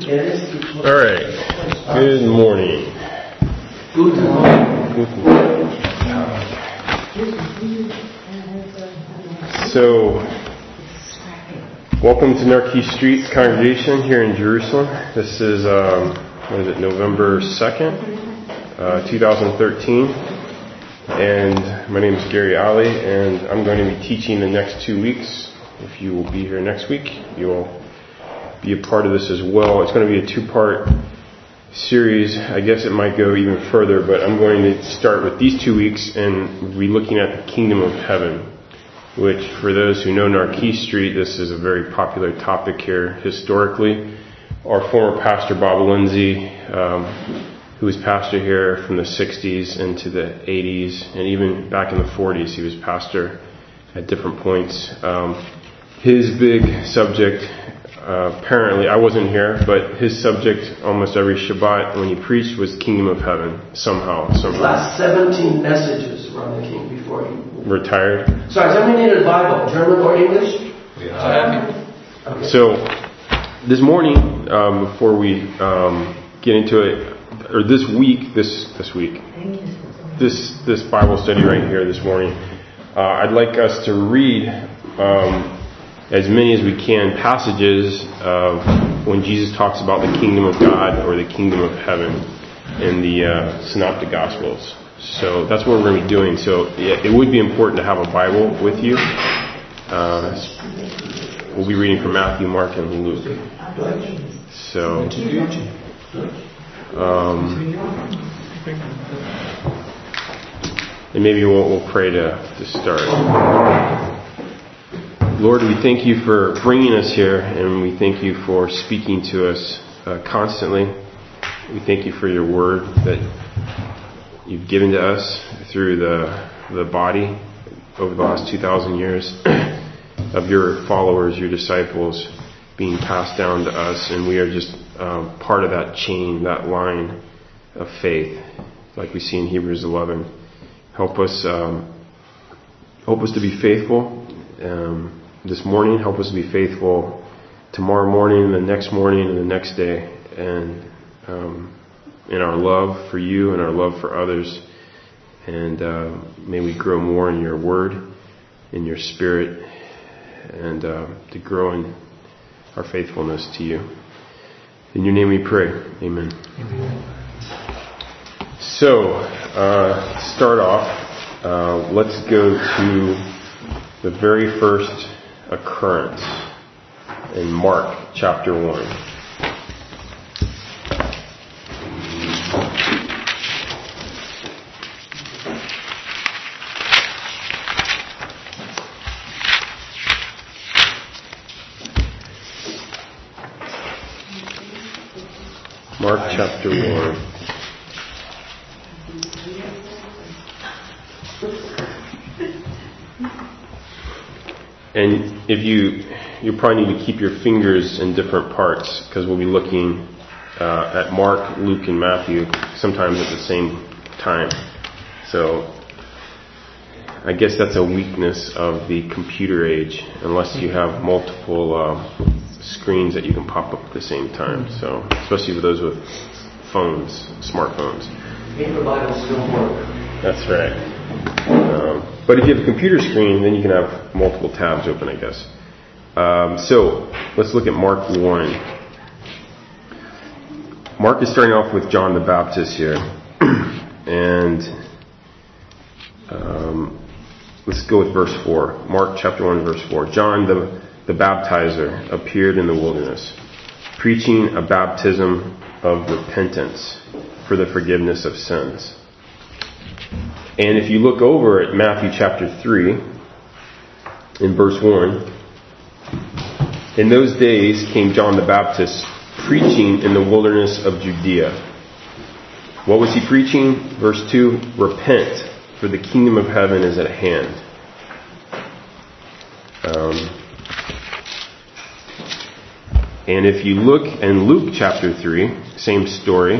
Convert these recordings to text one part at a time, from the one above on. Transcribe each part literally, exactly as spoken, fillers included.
All right. Good morning. Good morning. Good morning. So, welcome to Narkey Street Congregation here in Jerusalem. This is, um, what is it, November second, uh, twenty thirteen. And my name is Gary Ali, and I'm going to be teaching the next two weeks. If you will be here next week, you'll be a part of this as well. It's going to be a two-part series. I guess it might go even further, but I'm going to start with these two weeks and be looking at the Kingdom of Heaven, which for those who know Narkey Street, this is a very popular topic here historically. Our former pastor, Bob Lindsay, um, who was pastor here from the sixties into the eighties, and even back in the forties, he was pastor at different points. Um, his big subject, uh, apparently, I wasn't here, but his subject almost every Shabbat when he preached was Kingdom of Heaven, somehow, somehow. Last seventeen messages were on the King before he retired. Sorry, somebody needed a Bible, German or English? Yeah. Okay. So, this morning, um, before we um, get into it, or this week, this this week, this this Bible study right here this morning, uh, I'd like us to read um, as many as we can passages of when Jesus talks about the kingdom of God or the kingdom of heaven in the uh, Synoptic Gospels. So that's what we're going to be doing. So yeah, it would be important to have a Bible with you. Uh, we'll be reading from Matthew, Mark, and Luke. So, um, and maybe we'll, we'll pray to, to start. Lord, we thank you for bringing us here, and we thank you for speaking to us uh, constantly. We thank you for your word that you've given to us through the the body over the last two thousand years of your followers, your disciples, being passed down to us, and we are just um, part of that chain, that line of faith, like we see in Hebrews eleven. Help us, um, help us to be faithful um, this morning. Help us to be faithful tomorrow morning, the next morning, and the next day, and um, in our love for you and our love for others. And uh, may we grow more in your word, in your spirit, and uh, to grow in our faithfulness to you. In your name we pray. Amen. Amen. So, uh, to start off, uh, let's go to the very first occurrence in Mark chapter one. Mark chapter one. And if you, you probably need to keep your fingers in different parts, because we'll be looking uh, at Mark, Luke, and Matthew sometimes at the same time. So I guess that's a weakness of the computer age, unless you have multiple uh, screens that you can pop up at the same time. So especially for those with phones, smartphones. Paper Bibles still work. That's right. Um, but if you have a computer screen, then you can have multiple tabs open, I guess. Um, so let's look at Mark one. Mark is starting off with John the Baptist here. And um, let's go with verse four. Mark chapter one, verse four. John the, the baptizer appeared in the wilderness, preaching a baptism of repentance for the forgiveness of sins. And if you look over at Matthew chapter three, in verse one, in those days came John the Baptist preaching in the wilderness of Judea. What was he preaching? Verse two, repent, for the kingdom of heaven is at hand. Um, and if you look in Luke chapter three, same story.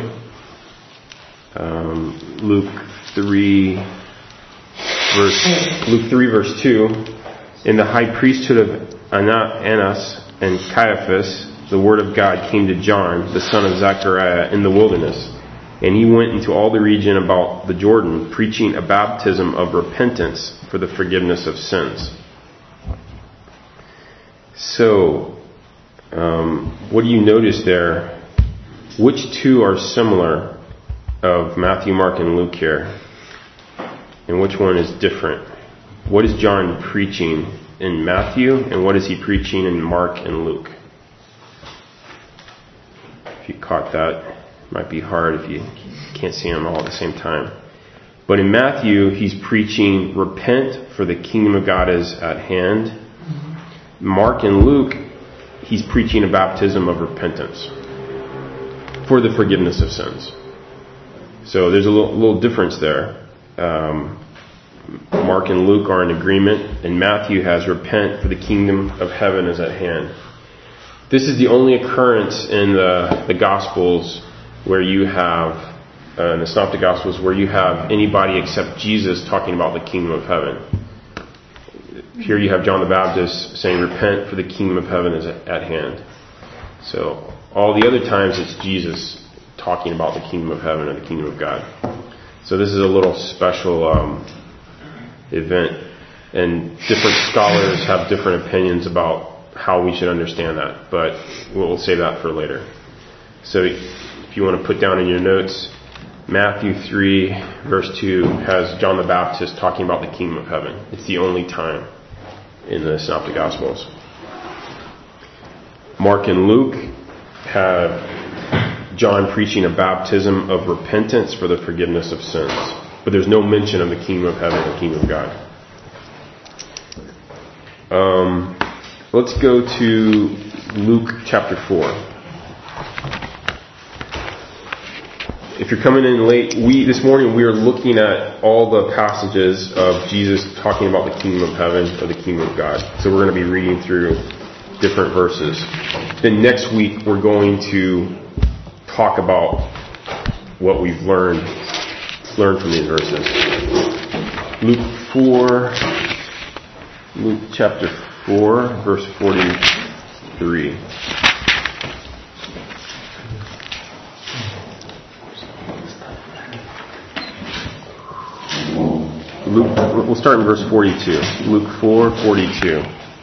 Um, Luke three, verse Luke three, verse two. In the high priesthood of Annas and Caiaphas, the word of God came to John, the son of Zechariah, in the wilderness. And he went into all the region about the Jordan, preaching a baptism of repentance for the forgiveness of sins. So, um, what do you notice there? Which two are similar of Matthew, Mark, and Luke here? And which one is different? What is John preaching in Matthew, and what is he preaching in Mark and Luke? If you caught that, it might be hard if you can't see them all at the same time. But in Matthew, he's preaching, repent, for the kingdom of God is at hand. Mark and Luke, he's preaching a baptism of repentance for the forgiveness of sins. So there's a little, little difference there. Um, Mark and Luke are in agreement, and Matthew has repent, for the kingdom of heaven is at hand. This is the only occurrence in the, the Gospels where you have, uh, in the Synoptic Gospels, where you have anybody except Jesus talking about the kingdom of heaven. Here you have John the Baptist saying, repent, for the kingdom of heaven is at hand. So all the other times it's Jesus talking about the kingdom of heaven or the kingdom of God. So this is a little special um, event, and different scholars have different opinions about how we should understand that, but we'll save that for later. So if you want to put down in your notes, Matthew three verse two has John the Baptist talking about the kingdom of heaven. It's the only time in the Synoptic Gospels. Mark and Luke have John preaching a baptism of repentance for the forgiveness of sins. But there's no mention of the kingdom of heaven or the kingdom of God. Um, let's go to Luke chapter four. If you're coming in late, we this morning we are looking at all the passages of Jesus talking about the kingdom of heaven or the kingdom of God. So we're going to be reading through different verses. Then next week we're going to talk about what we've learned learned from these verses. Luke four, Luke chapter four, verse forty-three. Luke, we'll start in verse forty-two. Luke four, forty-two.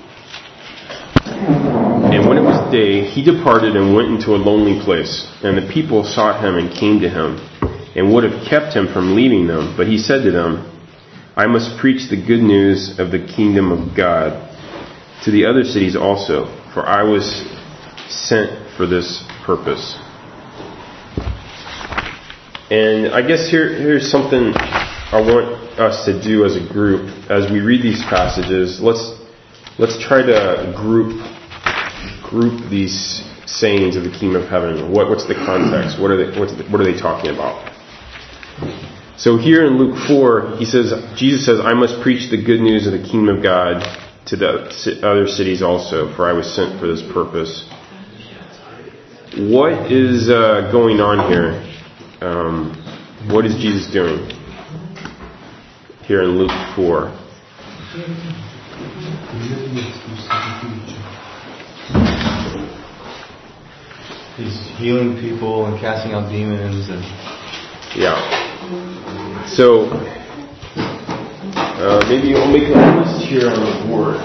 And when it was day, he departed and went into a lonely place, and the people sought him and came to him, and would have kept him from leaving them. But he said to them, I must preach the good news of the kingdom of God to the other cities also, for I was sent for this purpose. And I guess here, here's something I want us to do as a group. As we read these passages, let's let's try to group group these sayings of the kingdom of heaven. What, what's the context? What are they? What's the, what are they talking about? So here in Luke four, he says, Jesus says, I must preach the good news of the kingdom of God to the other cities also, for I was sent for this purpose. What is uh, going on here? Um, what is Jesus doing here in Luke four? He's healing people and casting out demons and yeah. So uh, maybe we'll make a list here on the board.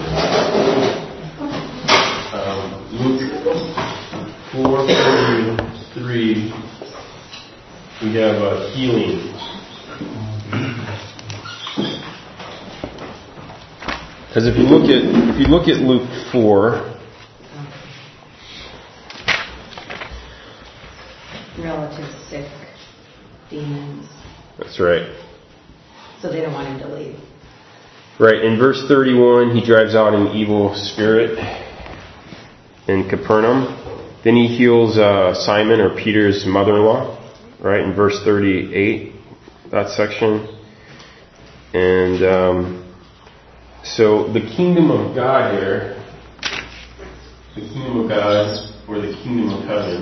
Um, Luke four forty-three. We have uh, healing. Because if you look at if you look at Luke four, relatives sick, demons. That's right. So they don't want him to leave. Right. In verse thirty-one, he drives out an evil spirit in Capernaum. Then he heals uh, Simon, or Peter's mother-in-law. Right, in verse thirty-eight, that section. And um, so the kingdom of God here, the kingdom of God, or the kingdom of heaven,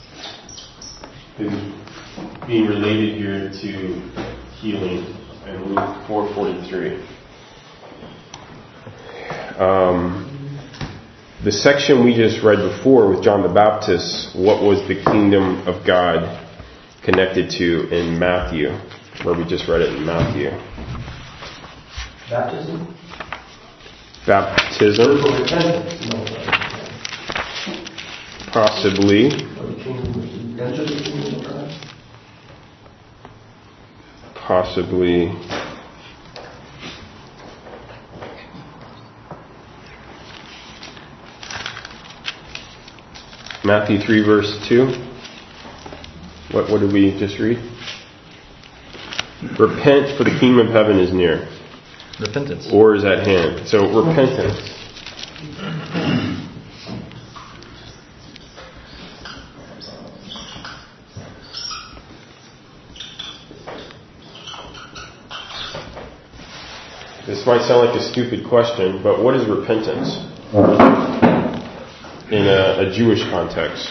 is being related here to healing in Luke four forty-three. Um, the section we just read before with John the Baptist, what was the kingdom of God connected to in Matthew, where we just read it in Matthew? Baptism? Baptism? Spiritual repentance. No. Possibly. Or the kingdom, enter the kingdom of God. Possibly. Matthew three verse two. What, what did we just read? Repent, for the kingdom of heaven is near. Repentance. Or is at hand. So repentance. This might sound like a stupid question, but what is repentance in a, a Jewish context?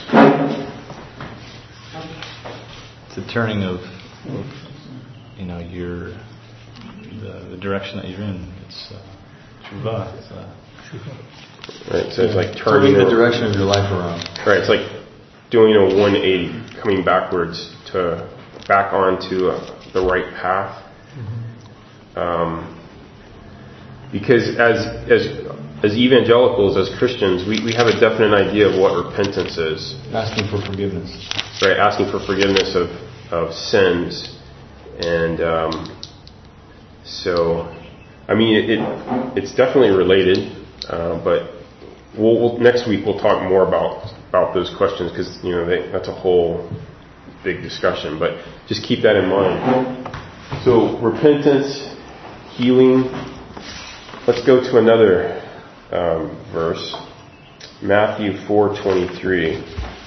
It's a turning of, of you know, your the, the direction that you're in. It's uh, tshuva. It's, uh, Right, so it's like turning turning the a- direction of your life around. Right, it's like doing a one eighty, coming backwards to back onto uh, the right path. Um, because as as as evangelicals, as Christians, we, we have a definite idea of what repentance is. Asking for forgiveness. Right, asking for forgiveness of, of sins. And um, so, I mean, it, it it's definitely related, uh, but we'll, we'll, next week we'll talk more about about those questions because, you know, they, that's a whole big discussion. But just keep that in mind. So, repentance, healing. Let's go to another um, verse, Matthew four twenty-three.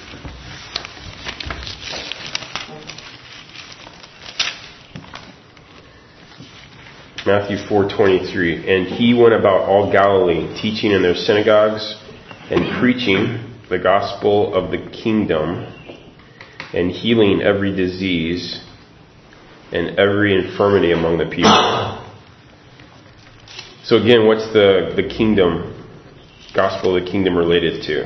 Matthew four twenty-three. And he went about all Galilee, teaching in their synagogues and preaching the gospel of the kingdom and healing every disease and every infirmity among the people. So again, what's the, the kingdom, gospel of the kingdom related to?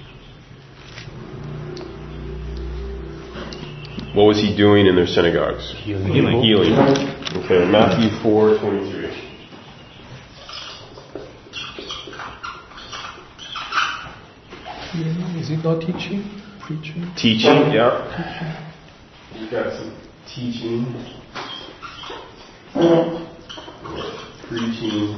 What was he doing in their synagogues? Healing. Healing. Okay, Matthew four twenty-three. Is it not teaching? Preaching? Teaching, yeah. You've got some teaching. Preaching.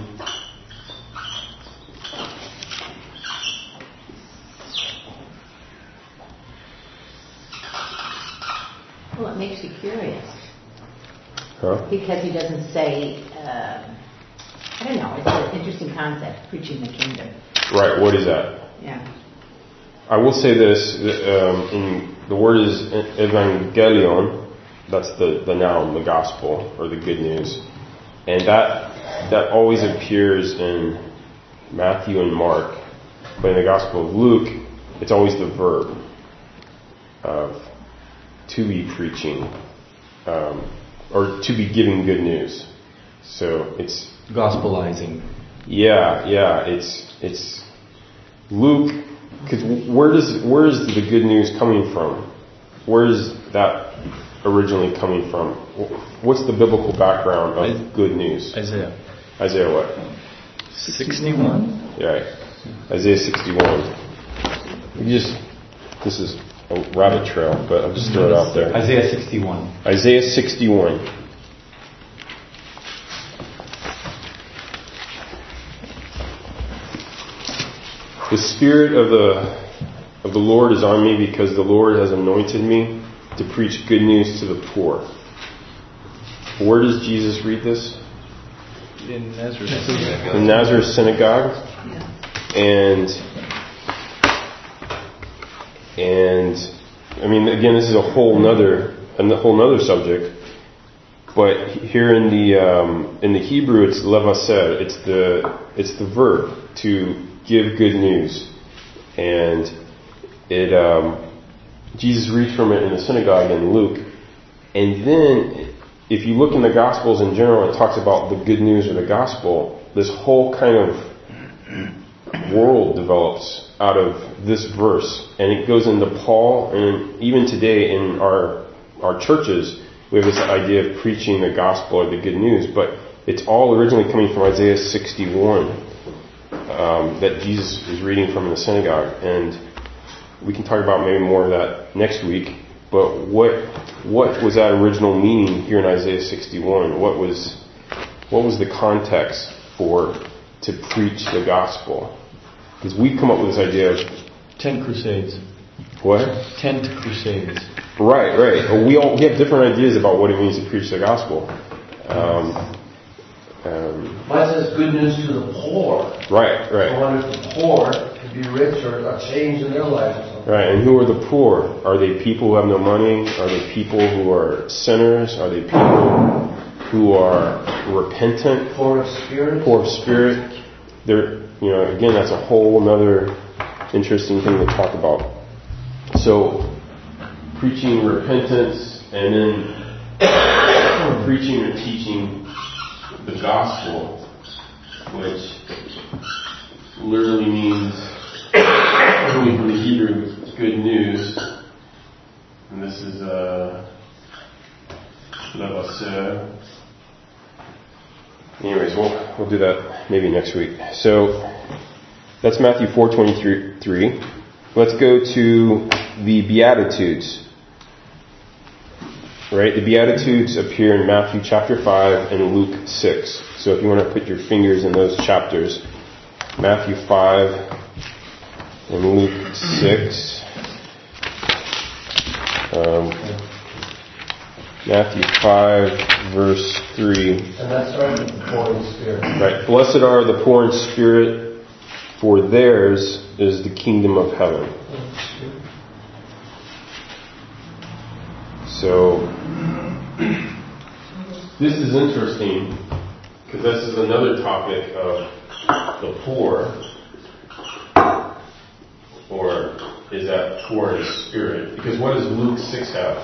Well, it makes you curious Huh? because he doesn't say, um, I don't know, it's an interesting concept, preaching the kingdom. Right, what is that? Yeah. I will say this, um, in, the word is evangelion, that's the, the noun, the gospel, or the good news. And that that always appears in Matthew and Mark, but in the Gospel of Luke, it's always the verb of to be preaching, um, or to be giving good news. So it's Gospelizing. yeah, yeah. It's it's Luke, because where does where is the good news coming from? Where is that originally coming from? What's the biblical background of good news? Isaiah. Isaiah what? sixty-one? Yeah, right. Isaiah sixty-one. You just this is a rabbit trail, but I'll just throw it out there. Isaiah sixty-one. Isaiah sixty-one. The Spirit of the of the Lord is on me because the Lord has anointed me to preach good news to the poor. Where does Jesus read this? In Nazareth. In Nazareth synagogue. And and I mean, again, this is a whole nother a whole nother subject. But here in the um, in the Hebrew, it's levaser. It's the it's the verb to give good news, and it um, Jesus reads from it in the synagogue in Luke, and then if you look in the Gospels in general, it talks about the good news or the gospel. This whole kind of world develops out of this verse, and it goes into Paul, and even today in our our churches, we have this idea of preaching the gospel or the good news, but it's all originally coming from Isaiah sixty-one um, that Jesus is reading from in the synagogue, and we can talk about maybe more of that next week. But what what was that original meaning here in Isaiah sixty-one? What was what was the context for to preach the gospel? Because we've come up with this idea of Ten crusades. what? Ten crusades. Right, right. We all we have different ideas about what it means to preach the gospel. Um, um, Mine says good news to the poor. right, I right, wonder if the poor could be rich or a change in their life or something. right. And who are the poor? Are they people who have no money? Are they people who are sinners? Are they people who are repentant, Poor of spirit. poor of spirit? They're, you know, again, that's a whole another interesting thing to talk about. So, preaching repentance and then preaching or teaching the gospel, which literally means, coming from the Hebrew, good news. And this is uh, Levasser. Anyways, we'll we'll do that maybe next week. So that's Matthew four twenty-three. Let's go to the Beatitudes. Right? The Beatitudes appear in Matthew chapter five and Luke six. So if you want to put your fingers in those chapters, Matthew five and Luke six. Um, Matthew five, verse three. And that's starting with the poor in spirit. Right. Blessed are the poor in spirit, for theirs is the kingdom of heaven. So, this is interesting, because this is another topic of the poor, or is that poor in spirit? Because what does Luke six have?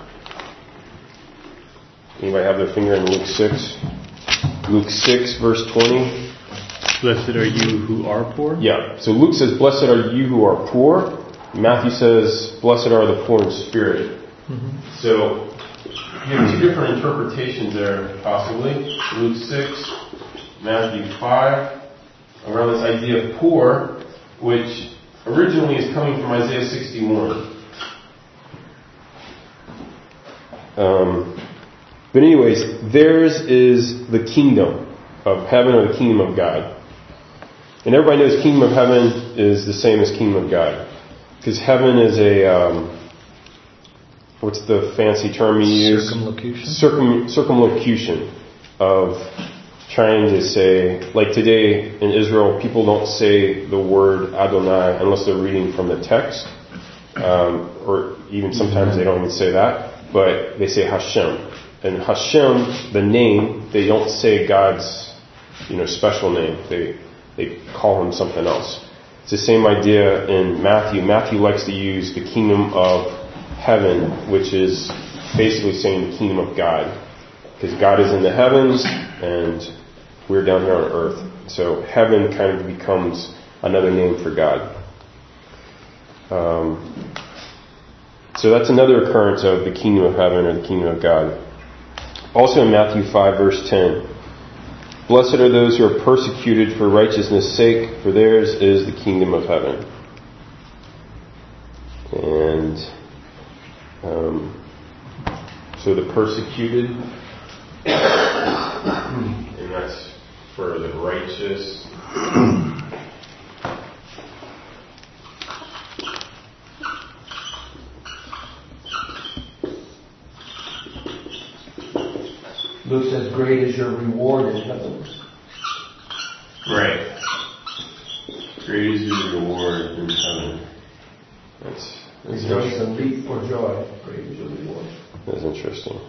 Anybody have their finger in Luke six? Luke six, verse twenty. Blessed are you who are poor. Yeah. So Luke says, blessed are you who are poor. Matthew says, blessed are the poor in spirit. Mm-hmm. So you have two different interpretations there, possibly. Luke six, Matthew five, around this idea of poor, which originally is coming from Isaiah sixty-one. Um, but anyways, theirs is the kingdom of heaven or the kingdom of God. And everybody knows kingdom of heaven is the same as kingdom of God. Because heaven is a, um, what's the fancy term you use? Circumlocution. Circum, circumlocution of trying to say, like today in Israel, people don't say the word Adonai unless they're reading from the text. Um, or even sometimes they don't even say that. But they say Hashem. And Hashem, the name, they don't say God's, you know, special name. They they call him something else. It's the same idea in Matthew. Matthew likes to use the kingdom of heaven, which is basically saying the kingdom of God. Because God is in the heavens and we're down here on earth. So heaven kind of becomes another name for God. Um, so that's another occurrence of the kingdom of heaven or the kingdom of God. Also in Matthew five, verse ten. Blessed are those who are persecuted for righteousness' sake, for theirs is the kingdom of heaven. And um, so the persecuted, and that's for the righteous. Luke says, great is your reward in heaven. Right. Great is your reward in heaven. That's, that's Rejoice and leap for joy. Great is your reward. That's interesting.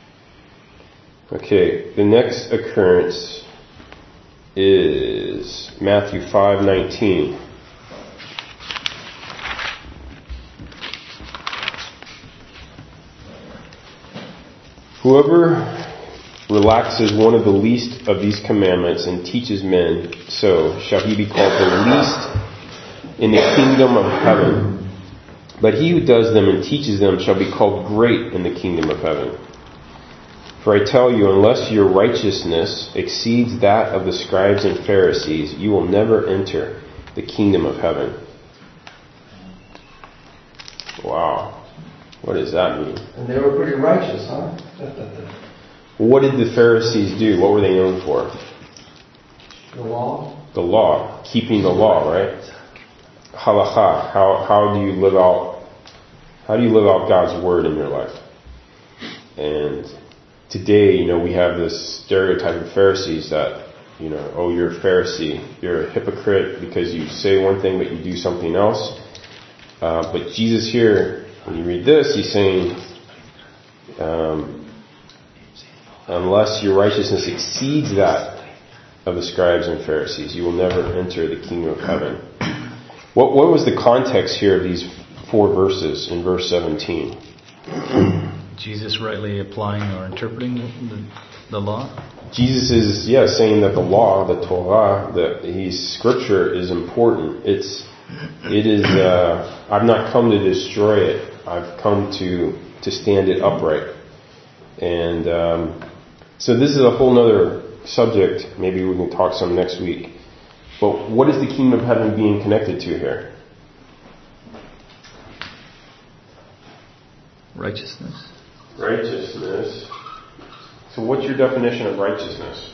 Okay, the next occurrence is Matthew five nineteen. Whoever relaxes one of the least of these commandments and teaches men so, shall he be called the least in the kingdom of heaven. But he who does them and teaches them shall be called great in the kingdom of heaven. For I tell you, unless your righteousness exceeds that of the scribes and Pharisees, you will never enter the kingdom of heaven. Wow. What does that mean? And they were pretty righteous, huh? What did the Pharisees do? What were they known for? The law. The law. Keeping the law, right? Halacha. How, how do you live out, how do you live out God's word in your life? And today, you know, we have this stereotype of Pharisees that, you know, oh, you're a Pharisee. You're a hypocrite because you say one thing but you do something else. Uh, but Jesus here, when you read this, he's saying, um, unless your righteousness exceeds that of the scribes and Pharisees, you will never enter the kingdom of heaven. What, what was the context here of these four verses in verse seventeen? Jesus rightly applying or interpreting the, the law? Jesus is, yeah, saying that the law, the Torah, that he's, scripture is important. It's, it is, uh, I've not come to destroy it. I've come to, to stand it upright. And, um, so this is a whole nother subject. Maybe we can talk some next week. But what is the kingdom of heaven being connected to here? Righteousness. Righteousness. So what's your definition of righteousness?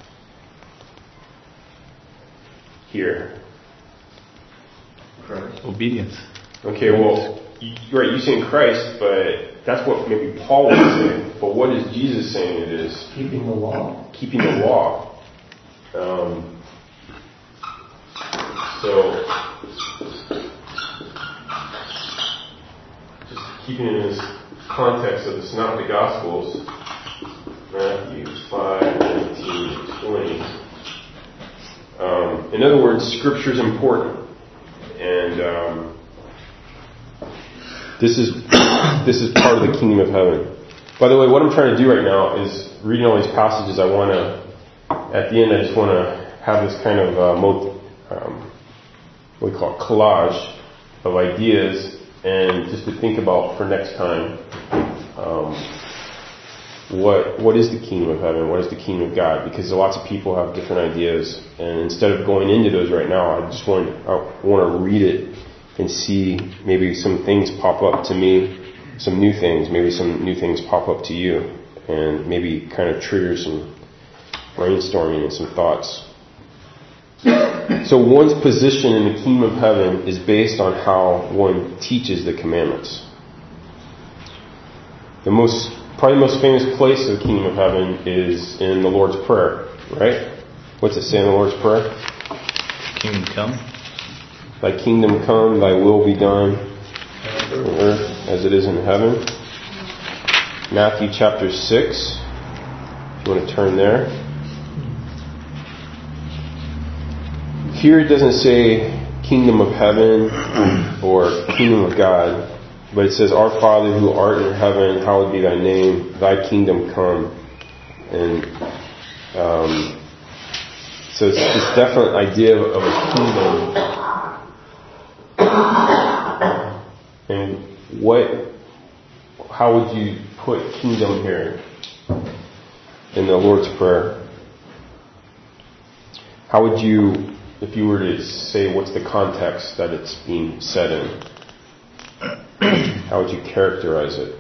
Here. Christ. Obedience. Okay, well, you, right, you're saying Christ, but that's what maybe Paul was saying. But what is Jesus saying it is? Keeping the law. Keeping the law. Um, so, just keeping in this context of the Synoptic Gospels, Matthew five, nineteen, twenty. Um, in other words, Scripture is important. And um, this is this is part of the kingdom of heaven. By the way, what I'm trying to do right now is reading all these passages. I want to, at the end, I just want to have this kind of uh, mo- um, what we call it, collage of ideas, and just to think about for next time. Um, what what is the kingdom of heaven? What is the kingdom of God? Because lots of people have different ideas, and instead of going into those right now, I just want I want to read it and see maybe some things pop up to me, some new things. Maybe some new things pop up to you, and maybe kind of trigger some brainstorming and some thoughts. So one's position in the kingdom of heaven is based on how one teaches the commandments. The most Probably the most famous place of the kingdom of heaven is in the Lord's Prayer, right? What's it say in the Lord's Prayer? Kingdom come. Thy kingdom come, thy will be done on earth as it is in heaven. Matthew chapter six, if you want to turn there. Here it doesn't say kingdom of heaven or kingdom of God. But it says, Our Father who art in heaven, hallowed be thy name, thy kingdom come. And um, so it's this definite idea of a kingdom. And what, how would you put kingdom here in the Lord's Prayer? How would you, if you were to say what's the context that it's being said in? How would you characterize it?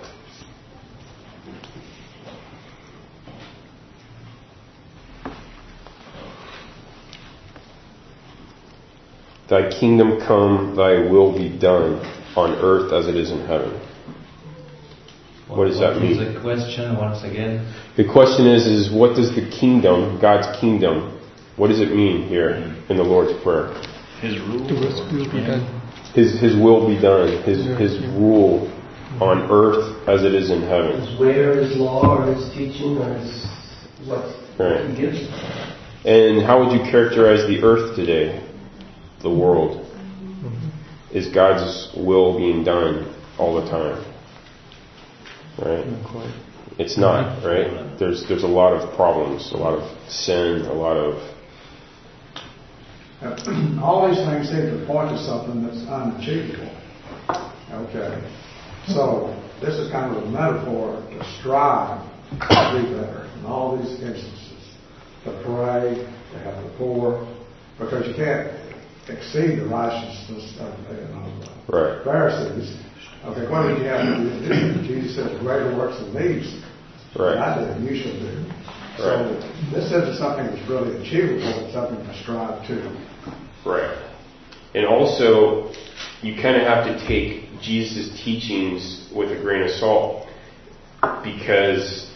Thy kingdom come, thy will be done on earth as it is in heaven. What does that mean? What is the question once again? The question is, is what does the kingdom, God's kingdom, what does it mean here in the Lord's Prayer? His rule. His will be done. His His will be done. His His rule on earth as it is in heaven. His way or his law or his teaching or his what Right. he gives. And how would you characterize the earth today, the world? Is God's will being done all the time? Right? It's not, right? There's there's a lot of problems, a lot of sin, a lot of... All these things seem to point to something that's unachievable. Okay. So this is kind of a metaphor to strive to be better in all these instances. To pray, to help the poor, because you can't exceed the righteousness of you know, the right. Pharisees. Okay, what did you have to do? Jesus said, greater works than these. Right. I did, you should do. So Right. this isn't something that's really achievable, it's something to strive to. Right. And also, you kind of have to take Jesus' teachings with a grain of salt, because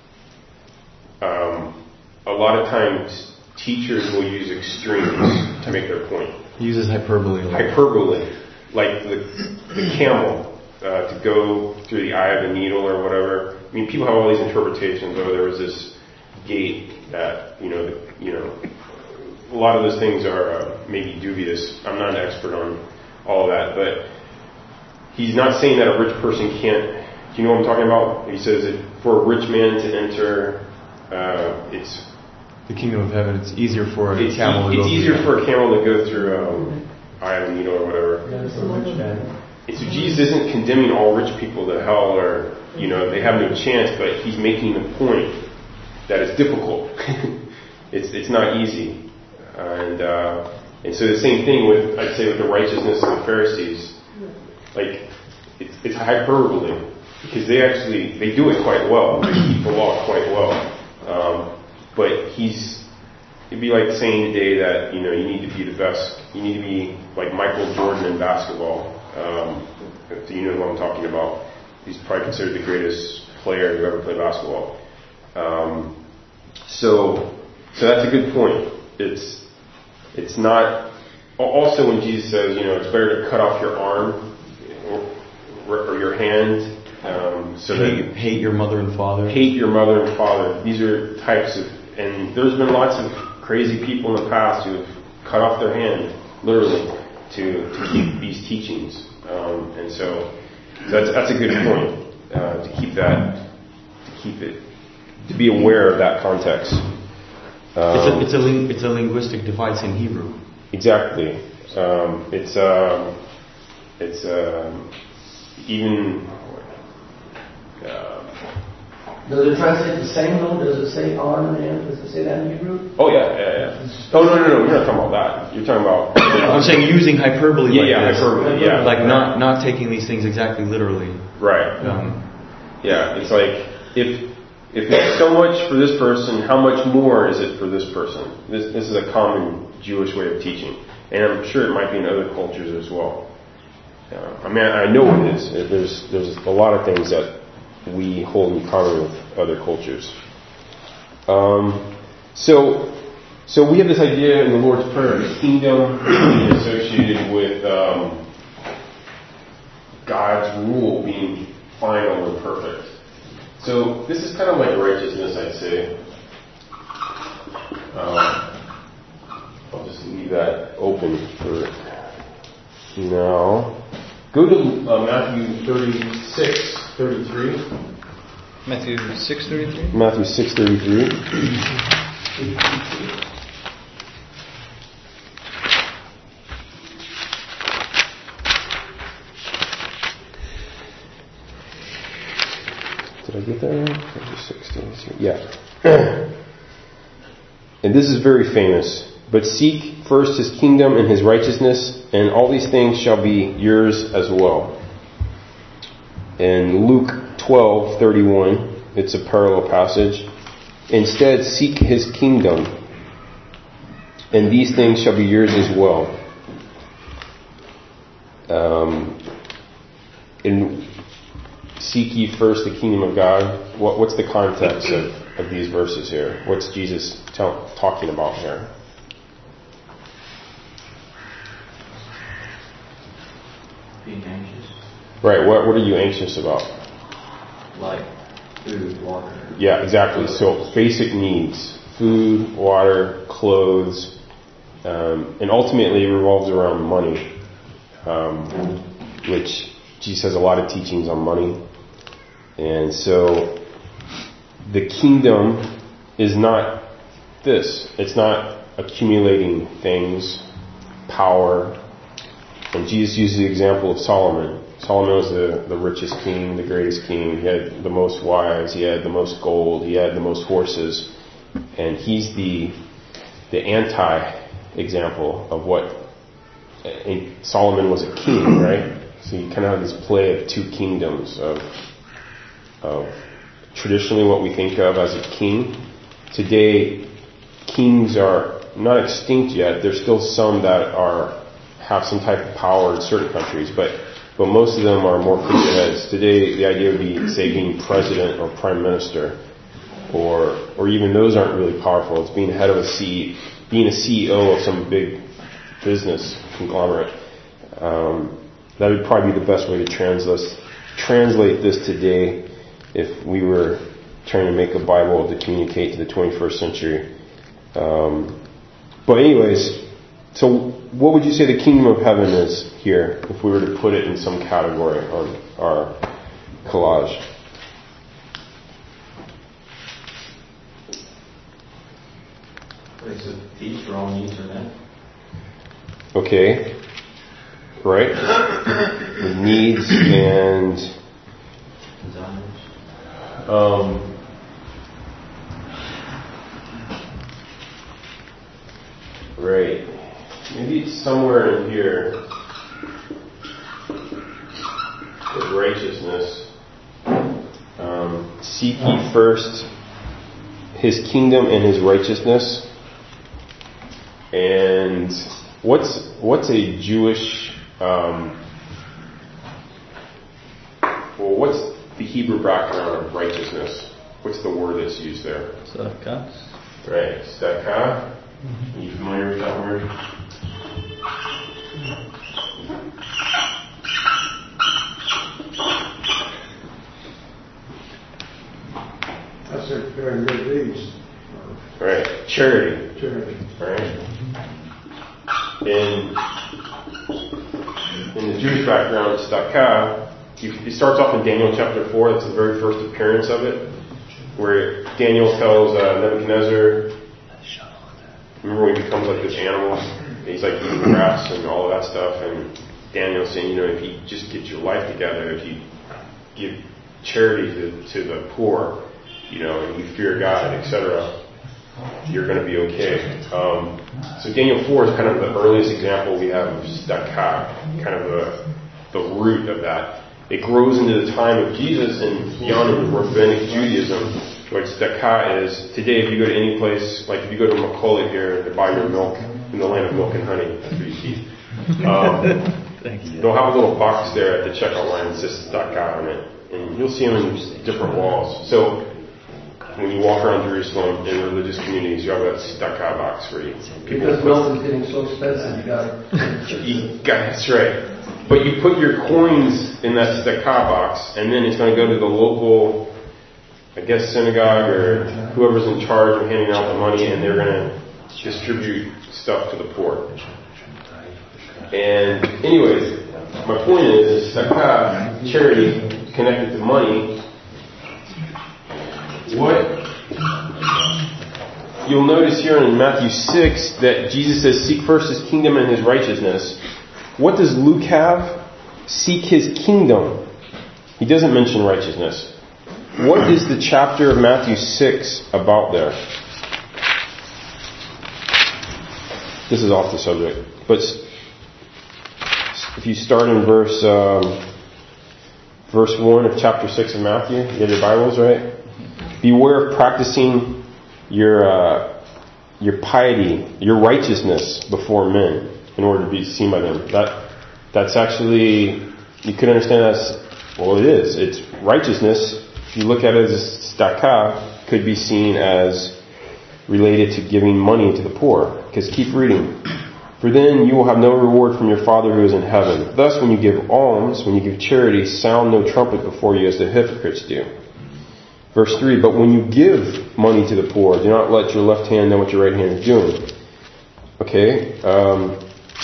um, a lot of times teachers will use extremes to make their point. He uses hyperbole. Like Hyperbole, like the, the camel uh, to go through the eye of the needle or whatever. I mean, people have all these interpretations. Oh, there was this gate that you know, the, you know. A lot of those things are uh, maybe dubious. I'm not an expert on all of that, but he's not saying that a rich person can't. Do you know what I'm talking about? He says that for a rich man to enter, uh, it's the kingdom of heaven. It's easier for a it's, camel e- to go it's easier through. for a camel to go through um, eye of a needle or whatever. That's a rich man. And so Jesus isn't condemning all rich people to hell, or you know they have no chance, but he's making the point that it's difficult. it's it's not easy. And uh, and so the same thing with, I'd say, with the righteousness of the Pharisees. Like, it's, it's hyperbole, because they actually, they do it quite well. They keep the law quite well. Um, but he's, it'd be like saying today that, you know, you need to be the best. You need to be like Michael Jordan in basketball. Um, if you know who I'm talking about. He's probably considered the greatest player who ever played basketball. Um, so, so that's a good point. It's, It's not, also when Jesus says, you know, it's better to cut off your arm or, or your hand, um, so that you hate your mother and father. Hate your mother and father. These are types of, and there's been lots of crazy people in the past who have cut off their hand, literally, to, to keep these teachings. Um, and so, so that's, that's a good point, uh, to keep that, to keep it, to be aware of that context. Um, it's a it's a ling- it's a linguistic device in Hebrew. Exactly. Um, it's um, it's um, even. Uh, Does it translate the same though? Does it say arm and hand? Does it say that in Hebrew? oh yeah, yeah, yeah. Oh no, no, no. You're not talking about that. You're talking about. I'm saying using hyperbole. Yeah, like yeah, this. hyperbole. Yeah, like not not taking these things exactly literally. Right. Um, yeah, it's like if. If it's so much for this person, how much more is it for this person? This, this is a common Jewish way of teaching. And I'm sure it might be in other cultures as well. Uh, I mean, I know it is. There's, there's a lot of things that we hold in common with other cultures. Um, so, so we have this idea in the Lord's Prayer, the kingdom being associated with um, God's rule being final and perfect. So this is kind of like righteousness, I'd say. Um, I'll just leave that open for now. Go to uh, Matthew thirty-six, thirty-three. Matthew six thirty-three. Matthew six thirty-three. Did I get that right? Yeah. And this is very famous. But seek first his kingdom and his righteousness, and all these things shall be yours as well. In Luke twelve thirty-one, it's a parallel passage. Instead, seek his kingdom, and these things shall be yours as well. Um, in seek ye first the kingdom of God. What, what's the context of, of these verses here? What's Jesus tell, talking about here? Being anxious. Right. What What are you anxious about? Like food, water. Yeah, exactly. So basic needs: food, water, clothes, um, and ultimately it revolves around money, um, which Jesus has a lot of teachings on money. And so the kingdom is not this. It's not accumulating things, power. And Jesus uses the example of Solomon. Solomon was the, the richest king, the greatest king. He had the most wives. He had the most gold. He had the most horses. And he's the the anti-example of what and Solomon was a king, right? So you kind of have this play of two kingdoms of of traditionally what we think of as a king. Today, kings are not extinct yet. There's still some that are have some type of power in certain countries, but but most of them are more figureheads. Today, the idea would be, say, being president or prime minister, or or even those aren't really powerful. It's being head of a C, being a C E O of some big business conglomerate. Um, that would probably be the best way to translate translate this today, if we were trying to make a Bible to communicate to the twenty-first century. Um, but anyways, so what would you say the kingdom of heaven is here, if we were to put it in some category on our collage? Place of peace where all needs are met. Okay. Right? The needs and Desires. um, right. Maybe it's somewhere in here with righteousness. Um, seek ye first his kingdom and his righteousness. And what's what's a Jewish um, well what's the Hebrew background of righteousness? What's the word that's used there? Tzedakah. Right, tzedakah. Are you familiar with that word? That's it, doing good deeds. Right, charity. Charity. Right. In in the Jewish background, tzedakah, it starts off in Daniel chapter four. That's the very first appearance of it, where Daniel tells uh, Nebuchadnezzar. Remember when he becomes like this animal? He's like eating grass and all of that stuff. And Daniel's saying, you know, if you just get your life together, if you give charity to, to the poor, you know, and you fear God, et cetera, you're going to be okay. Um, so Daniel four is kind of the earliest example we have of tzedakah, kind of the, the root of that. It grows into the time of Jesus and beyond into Rabbinic Judaism, which tzedakah is. Today, if you go to any place, like if you go to McCullough here to buy your milk in the land of milk and honey, that's what you see. Um, they'll have a little box there at the checkout line that says tzedakah on it, and you'll see them in different walls. So when you walk around Jerusalem in religious communities, you have that tzedakah box where you people Because put, milk is getting so expensive, you gotta. you got, that's right. But you put your coins in that tzedakah box, and then it's going to go to the local, I guess, synagogue or whoever's in charge of handing out the money, and they're going to distribute stuff to the poor. And anyways, my point is, is tzedakah, charity, connected to money. What you'll notice here in Matthew six that Jesus says, seek first his kingdom and his righteousness. What does Luke have? Seek his kingdom. He doesn't mention righteousness. What is the chapter of Matthew six about there? This is off the subject. But if you start in verse um, verse one of chapter six of Matthew, you have your Bibles, right? Beware of practicing your uh, your piety, your righteousness before men, in order to be seen by them. That that's actually, you could understand that as, well, it is. It's righteousness. If you look at it as tzedakah, could be seen as related to giving money to the poor. Because keep reading. For then you will have no reward from your Father who is in heaven. Thus, when you give alms, when you give charity, sound no trumpet before you as the hypocrites do. Verse three, but when you give money to the poor, do not let your left hand know what your right hand is doing. Okay, um,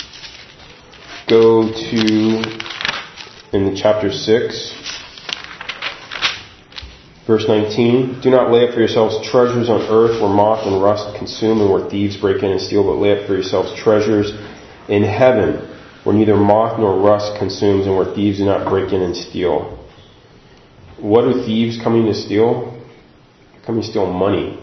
go to, in the chapter six, Verse nineteen, do not lay up for yourselves treasures on earth where moth and rust consume and where thieves break in and steal, but lay up for yourselves treasures in heaven where neither moth nor rust consumes and where thieves do not break in and steal. What are thieves coming to steal? They're coming to steal money.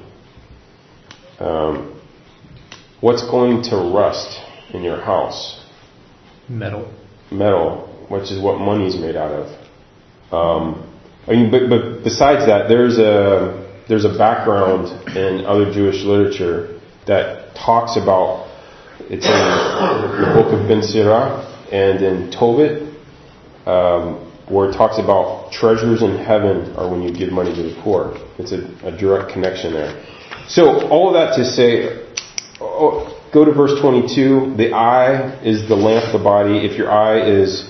Um, what's going to rust in your house? Metal. Metal, which is what money's made out of. Um, I mean, but, but besides that, there's a there's a background in other Jewish literature that talks about. It's in the book of Ben Sirach and in Tobit, um, where it talks about treasures in heaven are when you give money to the poor. It's a, a direct connection there. So all of that to say, oh, go to verse twenty-two. The eye is the lamp of the body. If your eye is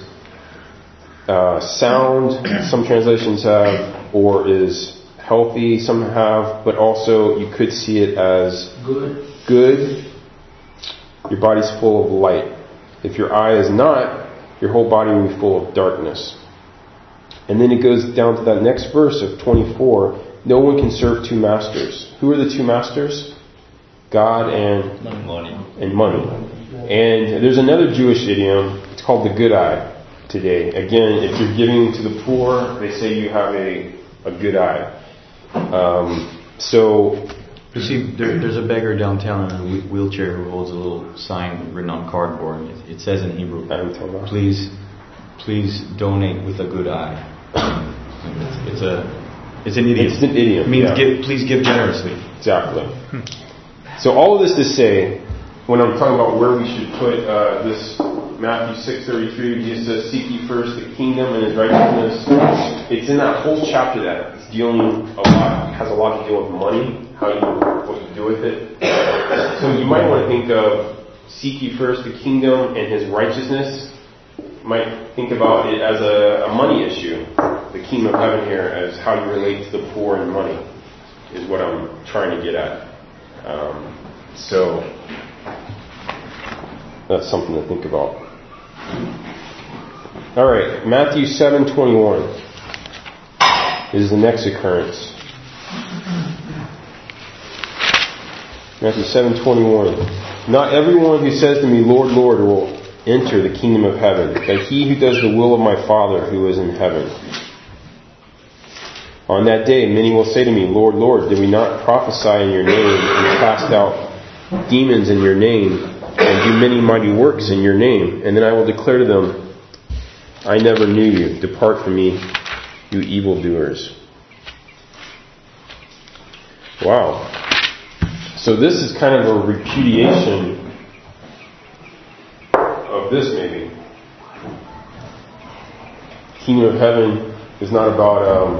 Uh, sound, some translations have, or is healthy, some have, but also you could see it as Good. good. Your body's full of light. If your eye is not, your whole body will be full of darkness. And then it goes down to that next verse of twenty-four. No one can serve two masters. Who are the two masters? God and Money. and money. And there's another Jewish idiom. It's called the good eye. Today, again, if you're giving to the poor, they say you have a, a good eye. Um, so, You see, there, there's a beggar downtown in a whe- wheelchair who holds a little sign written on cardboard. And it, it says in Hebrew, "Please, please donate with a good eye." It's, it's a, it's an idiom. It's an idiom. It means yeah. give, please give generously. Exactly. So all of this to say, when I'm talking about where we should put uh, this. Matthew six thirty-three, Jesus says, seek ye first the kingdom and his righteousness. It's in that whole chapter that it's dealing a lot, has a lot to deal with money, how you, what you do with it. So you might want to think of seek ye first the kingdom and his righteousness. You might think about it as a, a money issue. The kingdom of heaven here as how you relate to the poor and money is what I'm trying to get at. Um, so that's something to think about. All right, Matthew seven twenty-one is the next occurrence. Matthew seven twenty-one. Not everyone who says to me, Lord, Lord, will enter the kingdom of heaven, but he who does the will of my Father who is in heaven. On that day, many will say to me, Lord, Lord, did we not prophesy in your name and cast out demons in your name and do many mighty works in your name? And then I will declare to them, I never knew you. Depart from me, you evildoers. Wow. So this is kind of a repudiation of this, maybe. Kingdom of heaven is not about, um,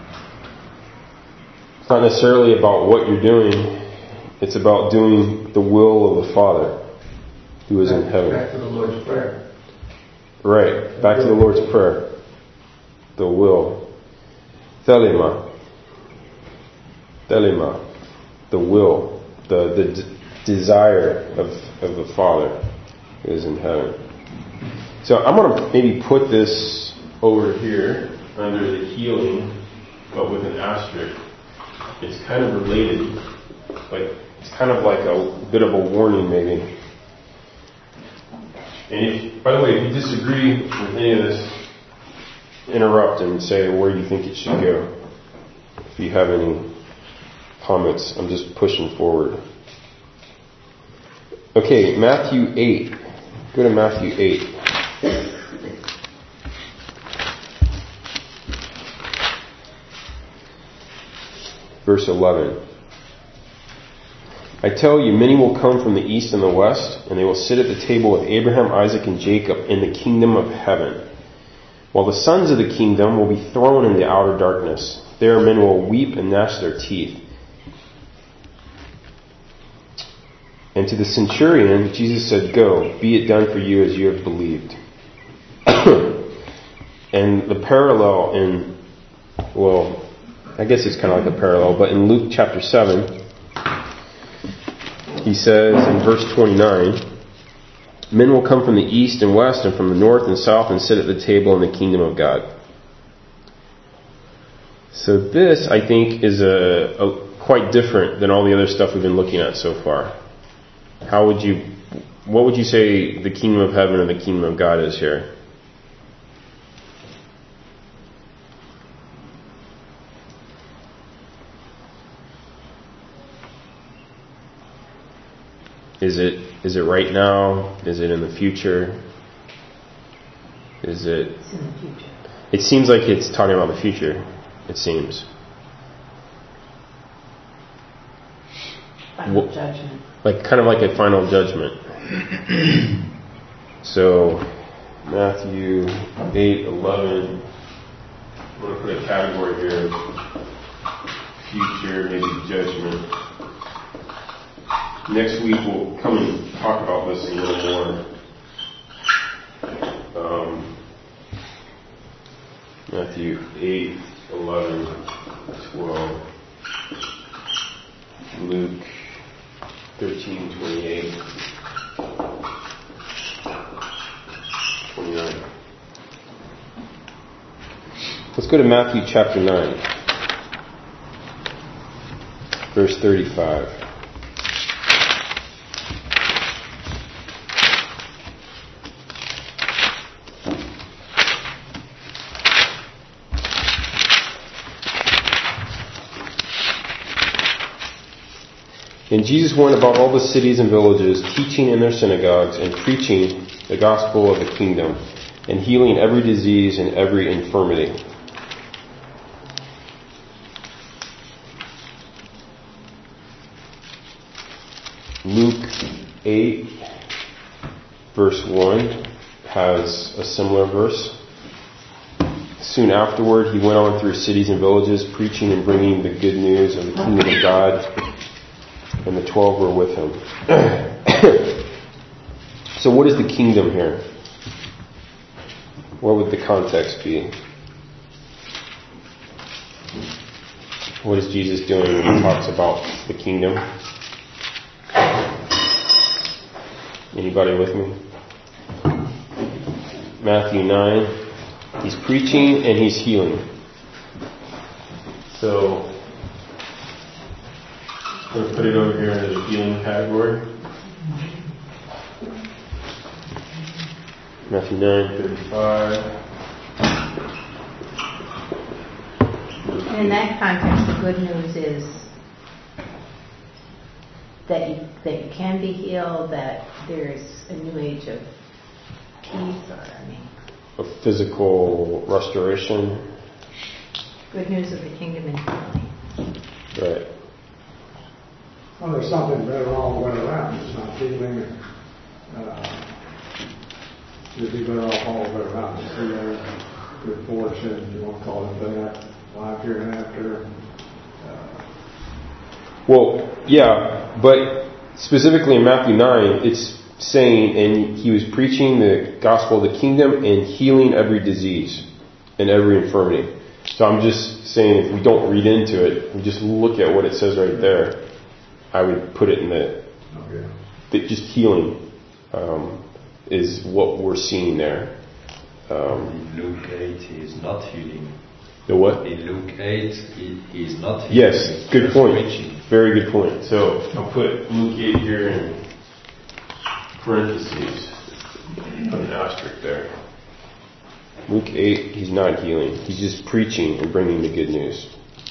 it's not necessarily about what you're doing. It's about doing the will of the Father who is in heaven. Back to the Lord's Prayer. Right. Back to the Lord's Prayer. The will. Thelema. Thelema. The will. The, the d- desire of, of the Father who is in heaven. So I'm going to maybe put this over here under the healing, but with an asterisk. It's kind of related. Like, it's kind of like a bit of a warning, maybe. And if, by the way, if you disagree with any of this, interrupt and say where you think it should go. If you have any comments, I'm just pushing forward. Okay, Matthew eight. Go to Matthew eight. Verse eleven. I tell you, many will come from the east and the west, and they will sit at the table with Abraham, Isaac, and Jacob in the kingdom of heaven. While the sons of the kingdom will be thrown into outer darkness. There men will weep and gnash their teeth. And to the centurion, Jesus said, Go, be it done for you as you have believed. And the parallel in, well, I guess it's kind of like a parallel, but in Luke chapter seven, he says in verse twenty-nine, men will come from the east and west and from the north and south and sit at the table in the kingdom of God. So this, I think, is a, a quite different than all the other stuff we've been looking at so far. How would you, what would you say the kingdom of heaven and the kingdom of God is here? Is it is it right now? Is it in the future? Is it? It's in the future. It seems like it's talking about the future. It seems. Final Wh- judgment. Like kind of like a final judgment. So Matthew eight eleven. I'm going to put a category here: future, maybe judgment. Next week we'll come and talk about this a little more. Um, Matthew eight, eleven, twelve, Luke thirteen, twenty-eight, twenty-nine. Let's go to Matthew chapter nine, verse thirty-five. And Jesus went about all the cities and villages, teaching in their synagogues and preaching the gospel of the kingdom, and healing every disease and every infirmity. Luke eight, verse one, has a similar verse. Soon afterward, he went on through cities and villages, preaching and bringing the good news of the kingdom of God. And the twelve were with him. So what is the kingdom here? What would the context be? What is Jesus doing when he talks about the kingdom? Anybody with me? Matthew nine. He's preaching and he's healing. So I'm going to put it over here into the healing category. Matthew nine, thirty-five. And in that context, the good news is that you, that you can be healed, that there's a new age of peace, or, I mean... Of physical restoration. Good news of the kingdom and healing. Right. Well, there's something better all the way around. It's not healing. Uh, you'd be better off all the way around. It's healing, good fortune, you want to call it that, life hereafter. Uh, Well, yeah, but specifically in Matthew nine, it's saying, and he was preaching the gospel of the kingdom and healing every disease and every infirmity. So I'm just saying, if we don't read into it, we just look at what it says right there, I would put it in the, oh, yeah. the just healing um, is what we're seeing there. Um, In Luke eight, he is not healing. the what? In Luke eight, he, he is not healing. Yes, He's good just point. preaching. Very good point. So I'll put Luke eight here in parentheses. Put an asterisk there. Luke eight, he's not healing. He's just preaching and bringing the good news.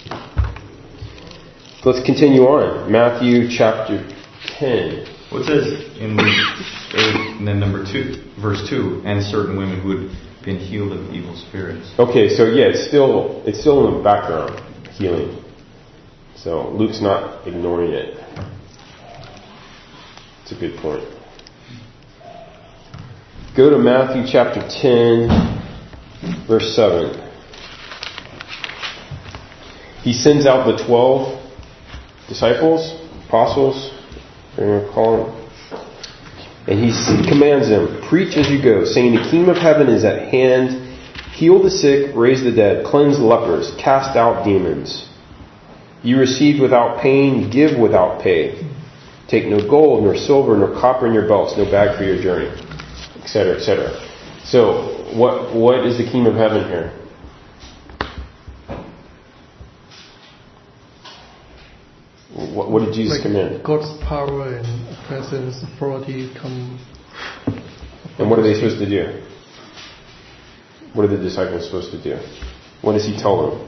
Let's continue on. Matthew chapter ten. Well, it says in Luke eight, and then number two, verse two, and certain women who had been healed of evil spirits. Okay, so yeah, it's still it's still in the background, healing. So Luke's not ignoring it. It's a good point. Go to Matthew chapter ten, verse seven. He sends out the twelve disciples, apostles, whatever you want to call them. And he commands them, preach as you go, saying the kingdom of heaven is at hand. Heal the sick, raise the dead, cleanse lepers, cast out demons. You received without paying, give without pay. Take no gold, nor silver, nor copper in your belts, no bag for your journey, et cetera, et cetera. So, what what is the kingdom of heaven here? What, what did Jesus like command? God's power and presence, authority come. And what are they supposed to do? What are the disciples supposed to do? What does he tell them?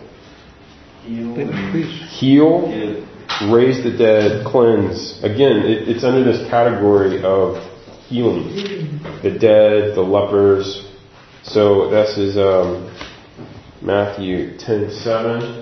Heal, raise the dead, cleanse. Again, it, it's under this category of healing. The dead, the lepers. So this is um, Matthew ten seven.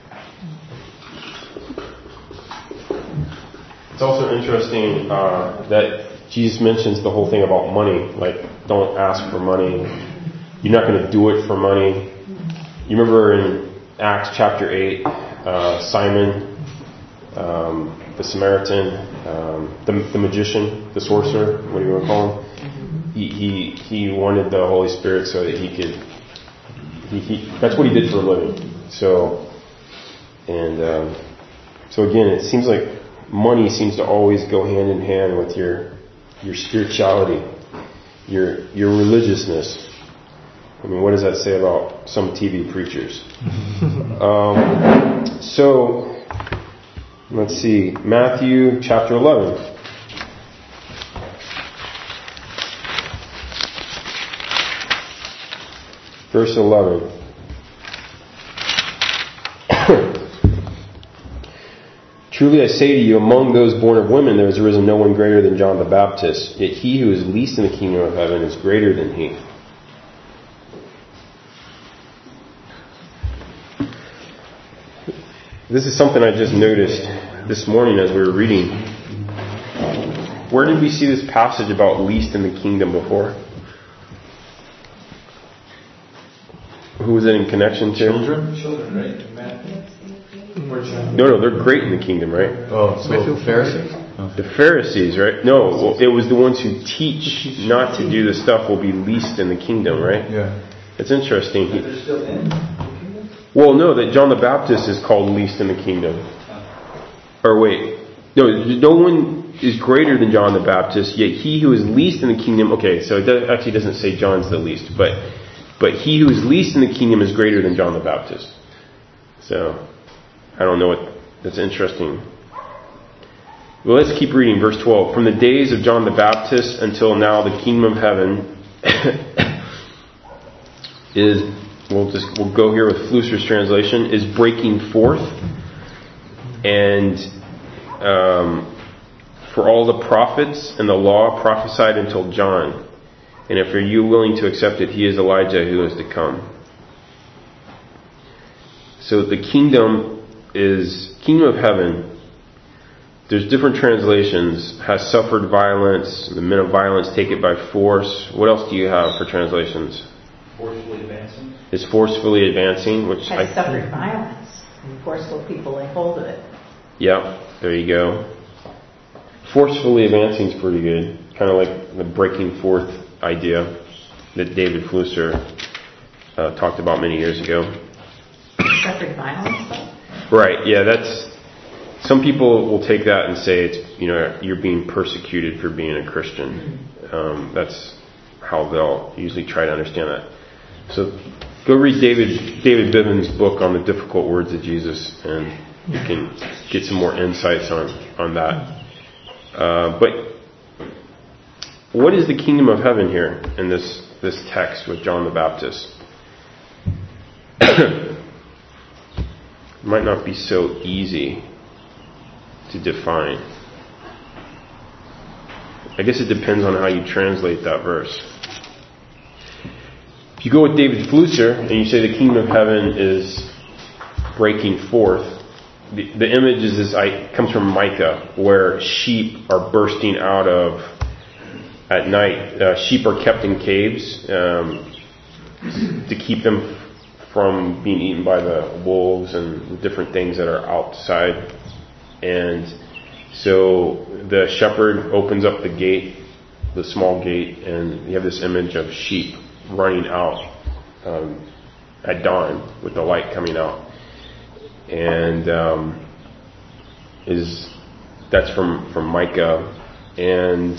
It's also interesting uh, that Jesus mentions the whole thing about money. Like, don't ask for money. You're not going to do it for money. You remember in Acts chapter eight, uh, Simon, um, the Samaritan, um, the, the magician, the sorcerer, what do you want to call him? He, he, he wanted the Holy Spirit so that he could, he, he, that's what he did for a living. So, and, um, so again, it seems like money seems to always go hand in hand with your, your spirituality, your, your religiousness. I mean, what does that say about some T V preachers? um, so, let's see. Matthew chapter eleven. Verse eleven. Truly I say to you, among those born of women there has arisen no one greater than John the Baptist. Yet he who is least in the kingdom of heaven is greater than he. This is something I just noticed this morning as we were reading. Where did we see this passage about least in the kingdom before? Who was it in connection to? Children? Children, right? Matthew. No, no, they're great in the kingdom, right? Oh, so the Pharisees? The Pharisees, right? No, well, it was the ones who teach not to do the stuff will be least in the kingdom, right? Yeah. It's interesting. He, They're still in the kingdom? well, no, that John the Baptist is called least in the kingdom. Or wait, no, no one is greater than John the Baptist, yet he who is least in the kingdom, okay, so it does, actually doesn't say John's the least, but but he who is least in the kingdom is greater than John the Baptist. So, I don't know what, that's interesting. Well, let's keep reading, verse twelve. From the days of John the Baptist until now, the kingdom of heaven is, we'll just, we'll go here with Flusser's translation, is breaking forth, and um, for all the prophets and the law prophesied until John. And if are you willing to accept it, he is Elijah who is to come. So the kingdom is, kingdom of heaven, there's different translations, has suffered violence, the men of violence take it by force. What else do you have for translations? Forcefully advancing. Is forcefully advancing, which Has I... suffered violence. Forceful people lay hold of it. Yep, there you go. Forcefully advancing is pretty good. Kind of like the breaking forth idea that David Flusser uh, talked about many years ago. Suffered violence, though? Right, yeah, that's... Some people will take that and say it's, you know, you're being persecuted for being a Christian. Um, that's how they'll usually try to understand that. So go read David David Bivens' book on the difficult words of Jesus, and you can get some more insights on, on that. Uh, but what is the kingdom of heaven here in this, this text with John the Baptist? It might not be so easy to define. I guess it depends on how you translate that verse. If you go with David Flusser and you say the kingdom of heaven is breaking forth, the, the image is this, I, comes from Micah, where sheep are bursting out of at night. Uh, sheep are kept in caves um, to keep them from being eaten by the wolves and different things that are outside. And so the shepherd opens up the gate, the small gate, and you have this image of sheep running out um, at dawn with the light coming out. And um, is that's from, from Micah. And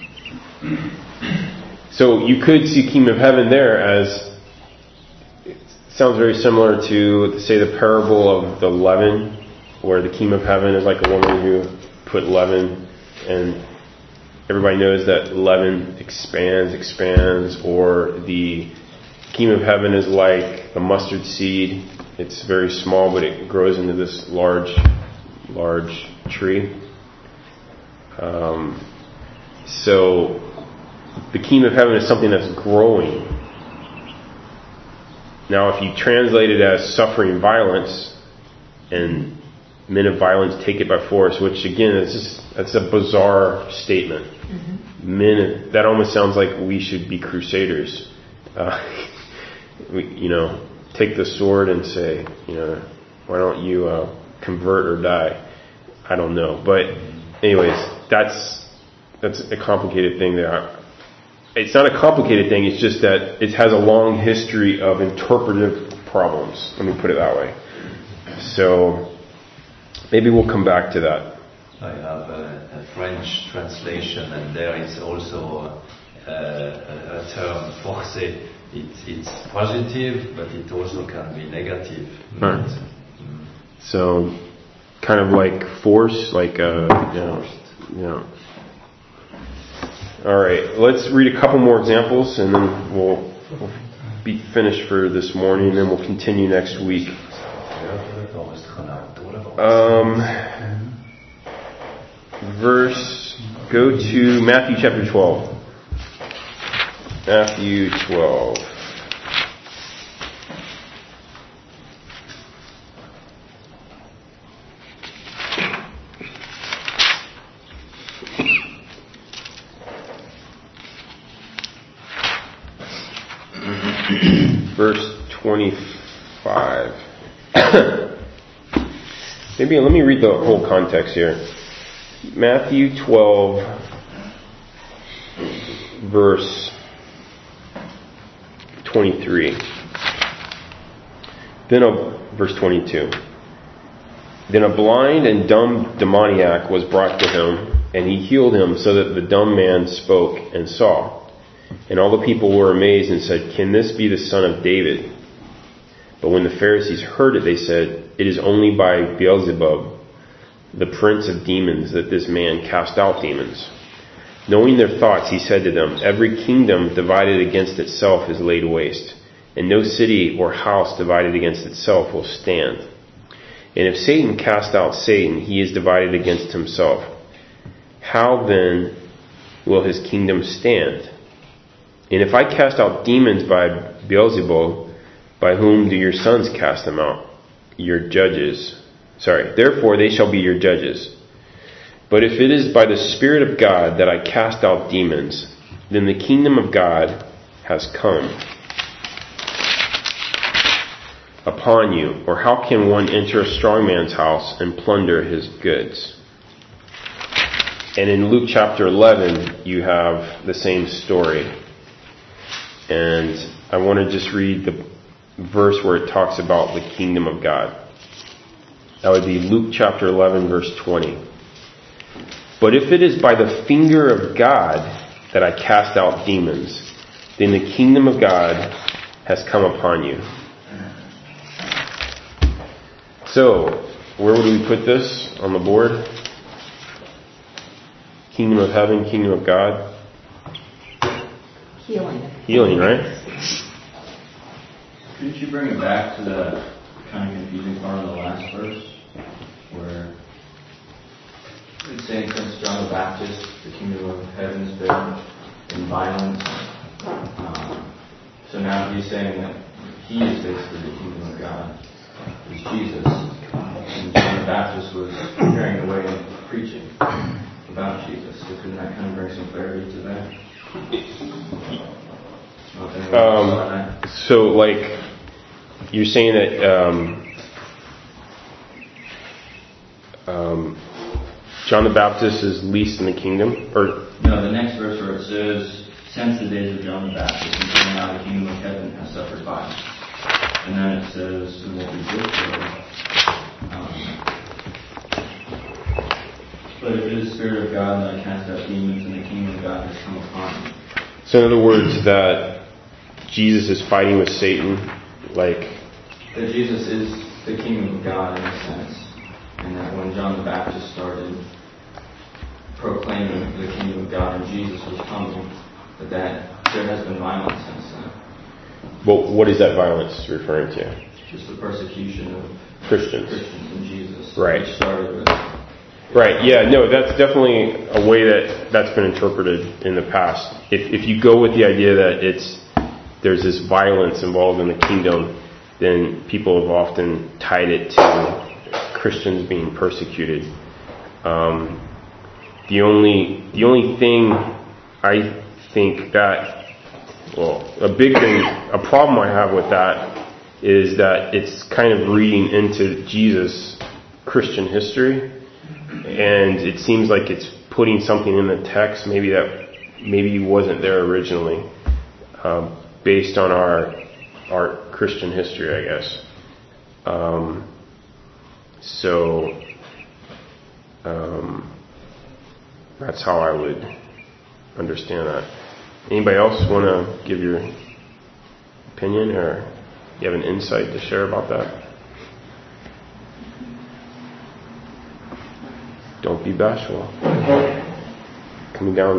so you could see kingdom of heaven there as, it sounds very similar to, say, the parable of the leaven, where the kingdom of heaven is like a woman who put leaven, and everybody knows that leaven expands, expands, or the kingdom of heaven is like a mustard seed. It's very small, but it grows into this large, large tree. Um, so the kingdom of heaven is something that's growing. Now, if you translate it as suffering violence, and men of violence take it by force, which again, is just, that's a bizarre statement. Mm-hmm. Men, that almost sounds like we should be crusaders. Uh, we, you know, take the sword and say, you know, why don't you uh, convert or die? I don't know, but anyways, that's that's a complicated thing there. It's not a complicated thing, it's just that it has a long history of interpretive problems. Let me put it that way. So, maybe we'll come back to that. I have a, a French translation, and there is also a, a, a term, force. It, it's positive, but it also can be negative. Right. Mm. So, kind of like force, like, uh, you know, you know. All right, let's read a couple more examples, and then we'll, we'll be finished for this morning, and then we'll continue next week. Um, verse, go to Matthew chapter twelve. Matthew twelve. Verse twenty-five. Maybe let me read the whole context here. Matthew twelve, verse twenty-three. Then a verse twenty-two. Then a blind and dumb demoniac was brought to him, and he healed him, so that the dumb man spoke and saw. And all the people were amazed and said, "Can this be the son of David?" But when the Pharisees heard it, they said, "It is only by Beelzebub, the prince of demons, that this man cast out demons." Knowing their thoughts, he said to them, "Every kingdom divided against itself is laid waste, and no city or house divided against itself will stand. And if Satan cast out Satan, he is divided against himself. How then will his kingdom stand? And if I cast out demons by Beelzebub, by whom do your sons cast them out? Your judges. Sorry, therefore they shall be your judges. But if it is by the Spirit of God that I cast out demons, then the kingdom of God has come upon you. Or how can one enter a strong man's house and plunder his goods?" And in Luke chapter eleven, you have the same story. And I want to just read the verse where it talks about the kingdom of God. That would be Luke chapter eleven, verse twenty. "But if it is by the finger of God that I cast out demons, then the kingdom of God has come upon you." So, where would we put this on the board? Kingdom of heaven, kingdom of God. Healing. Healing, right? Couldn't you bring it back to the kind of confusing part of the last verse, where it's saying since John the Baptist, the kingdom of heaven has been in violence. Um, so now he's saying that he is basically the kingdom of God, is Jesus. And John the Baptist was carrying the way and preaching about Jesus. So couldn't that kind of bring some clarity to that? Um, so, like, you're saying that um, um, John the Baptist is least in the kingdom, or no? The next verse where it says, "Since the days of John the Baptist, until now, the kingdom of heaven has suffered violence," and then it says, "And what we did for um, but if it is the Spirit of God, then I cast out demons, and the kingdom of God has come upon me." So, in other words, that Jesus is fighting with Satan, like that Jesus is the kingdom of God in a sense. and that when John the Baptist started proclaiming the kingdom of God and Jesus was coming, that, that there has been violence since then. Well, what is that violence referring to? Just the persecution of Christians. Christians and Jesus. Right. Which started with. Right, yeah, no, that's definitely a way that that's been interpreted in the past. If if you go with the idea that it's there's this violence involved in the kingdom, then people have often tied it to Christians being persecuted. Um, the only the only thing I think that, well, a big thing, a problem I have with that is that it's kind of reading into Jesus' Christian history. And it seems like it's putting something in the text, maybe that maybe wasn't there originally, um, based on our our Christian history, I guess. Um, so um, that's how I would understand that. Anybody else want to give your opinion, or you have an insight to share about that? Don't be bashful. Coming down.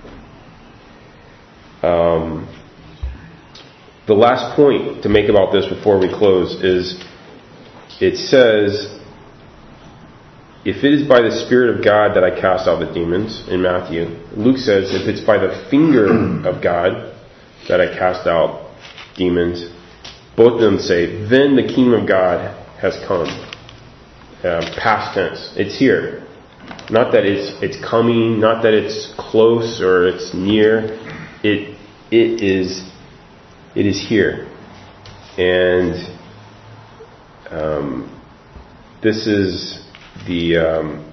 Um, the last point to make about this before we close is it says, if it is by the Spirit of God that I cast out the demons, in Matthew. Luke says, if it's by the finger of God that I cast out demons. Both of them say, then the kingdom of God has come. Uh, past tense. It's here. Not that it's it's coming, not that it's close or it's near. It it is it is here, and um, this is the um,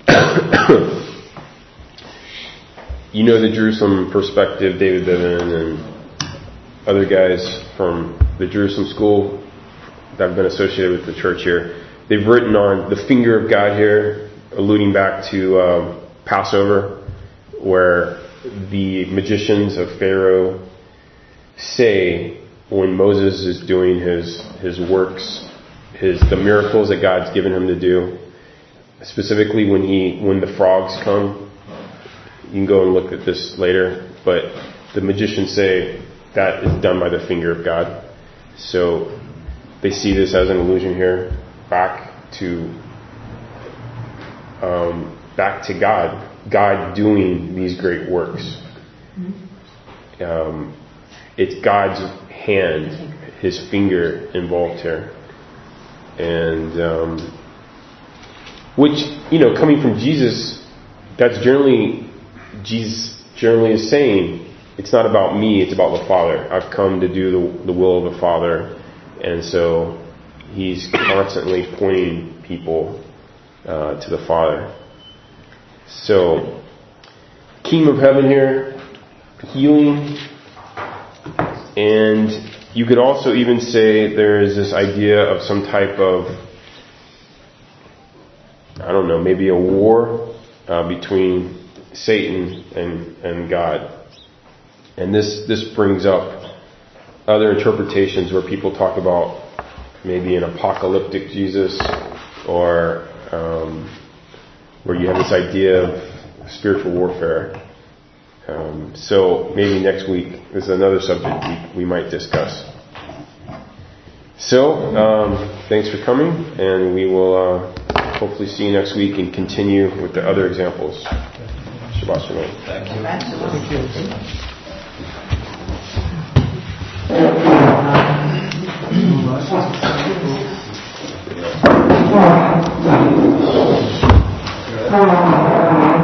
you know the Jerusalem perspective. David Bevan and other guys from the Jerusalem school that have been associated with the church here. They've written on the finger of God here, alluding back to um, Passover, where the magicians of Pharaoh say when Moses is doing his his works, his the miracles that God's given him to do, specifically when he when the frogs come. You can go and look at this later, but the magicians say that is done by the finger of God. So they see this as an allusion here back to Um, back to God, God doing these great works. Um, it's God's hand, His finger involved here, and um, which, you know, coming from Jesus, that's generally Jesus generally is saying, it's not about me, it's about the Father. I've come to do the, the will of the Father, and so He's constantly pointing people Uh, to the Father. So, kingdom of heaven here, healing, and you could also even say there is this idea of some type of, I don't know, maybe a war uh, between Satan and, and God. And this, this brings up other interpretations where people talk about maybe an apocalyptic Jesus, or Um, where you have this idea of spiritual warfare. Um, so maybe next week this is another subject we, we might discuss. So um, thanks for coming, and we will uh, hopefully see you next week and continue with the other examples. Shabbat shalom. Thank you. Thank you. Thank you.